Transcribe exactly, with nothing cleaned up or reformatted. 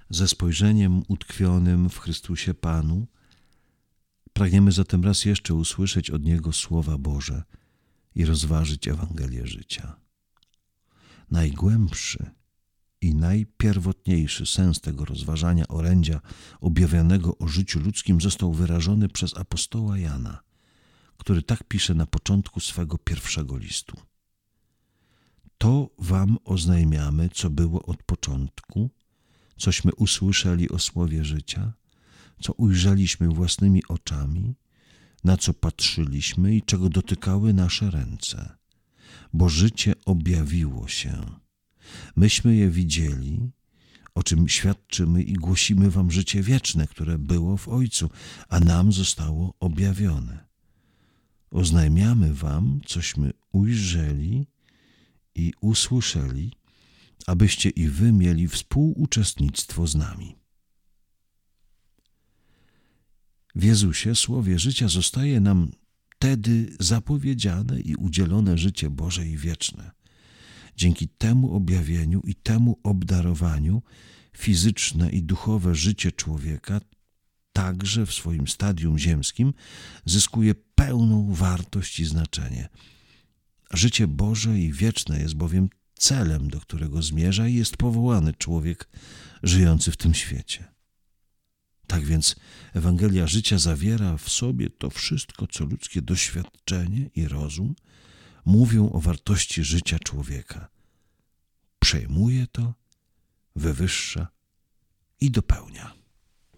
ze spojrzeniem utkwionym w Chrystusie Panu. Pragniemy zatem raz jeszcze usłyszeć od Niego Słowa Boże i rozważyć Ewangelię życia. Najgłębszy i najpierwotniejszy sens tego rozważania orędzia objawionego o życiu ludzkim został wyrażony przez apostoła Jana, który tak pisze na początku swego pierwszego listu. To wam oznajmiamy, co było od początku, cośmy usłyszeli o słowie życia, co ujrzeliśmy własnymi oczami, na co patrzyliśmy i czego dotykały nasze ręce. Bo życie objawiło się. Myśmy je widzieli, o czym świadczymy i głosimy wam życie wieczne, które było w Ojcu, a nam zostało objawione. Oznajmiamy wam, cośmy ujrzeli i usłyszeli, abyście i wy mieli współuczestnictwo z nami. W Jezusie, Słowie życia, zostaje nam wtedy zapowiedziane i udzielone życie Boże i wieczne. Dzięki temu objawieniu i temu obdarowaniu fizyczne i duchowe życie człowieka, także w swoim stadium ziemskim, zyskuje pełną wartość i znaczenie. Życie Boże i wieczne jest bowiem celem, do którego zmierza i jest powołany człowiek żyjący w tym świecie. Tak więc Ewangelia życia zawiera w sobie to wszystko, co ludzkie doświadczenie i rozum mówią o wartości życia człowieka. Przejmuje to, wywyższa i dopełnia.